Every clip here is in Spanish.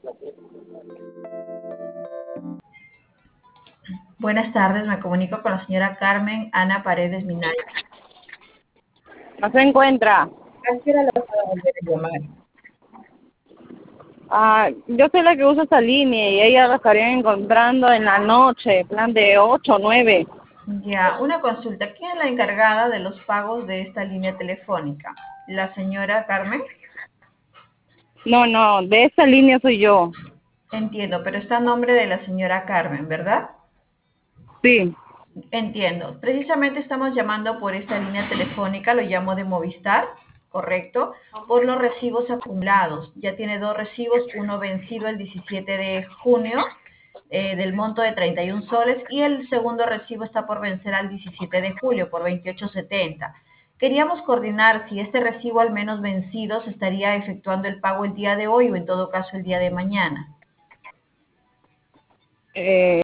Buenas tardes, me comunico con la señora Carmen Ana Paredes Minaya. No se encuentra. ¿A qué hora la puedo volver a llamar? Yo soy la que usa esta línea y ella la estaría encontrando en la noche, plan de 8 o 9. Ya, una consulta. ¿Quién es la encargada de los pagos de esta línea telefónica? ¿La señora Carmen? No, de esta línea soy yo. Entiendo, pero está a nombre de la señora Carmen, ¿verdad? Sí. Entiendo. Precisamente estamos llamando por esta línea telefónica, lo llamo de Movistar, ¿correcto? Por los recibos acumulados. Ya tiene dos recibos, uno vencido el 17 de junio del monto de 31 soles y el segundo recibo está por vencer al 17 de julio por 28.70. Queríamos coordinar si este recibo al menos vencido se estaría efectuando el pago el día de hoy o en todo caso el día de mañana. Eh,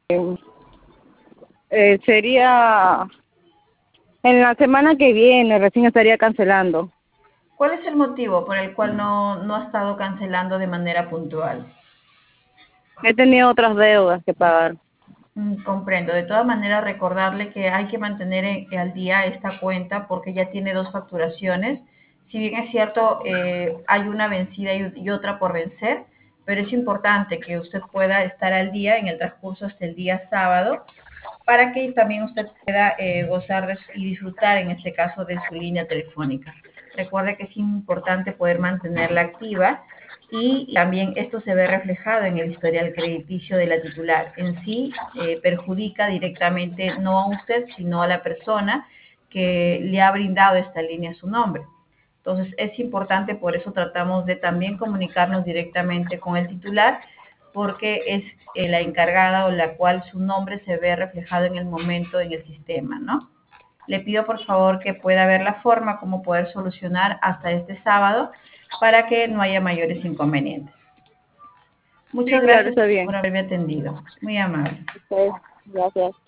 Sería en la semana que viene, recién estaría cancelando. ¿Cuál es el motivo por el cual no ha estado cancelando de manera puntual? He tenido otras deudas que pagar. Comprendo. De todas maneras, recordarle que hay que mantener al día esta cuenta porque ya tiene dos facturaciones. Si bien es cierto, hay una vencida y otra por vencer, pero es importante que usted pueda estar al día en el transcurso hasta el día sábado para que también usted pueda gozar y disfrutar, en este caso, de su línea telefónica. Recuerde que es importante poder mantenerla activa y también esto se ve reflejado en el historial crediticio de la titular. En sí, perjudica directamente no a usted, sino a la persona que le ha brindado esta línea a su nombre. Entonces, es importante, por eso tratamos de también comunicarnos directamente con el titular, porque es la encargada o la cual su nombre se ve reflejado en el momento en el sistema, ¿no? Le pido por favor que pueda ver la forma como poder solucionar hasta este sábado para que no haya mayores inconvenientes. Muchas Sí, claro, gracias está por bien. haberme atendido. Muy amable. Ok, gracias.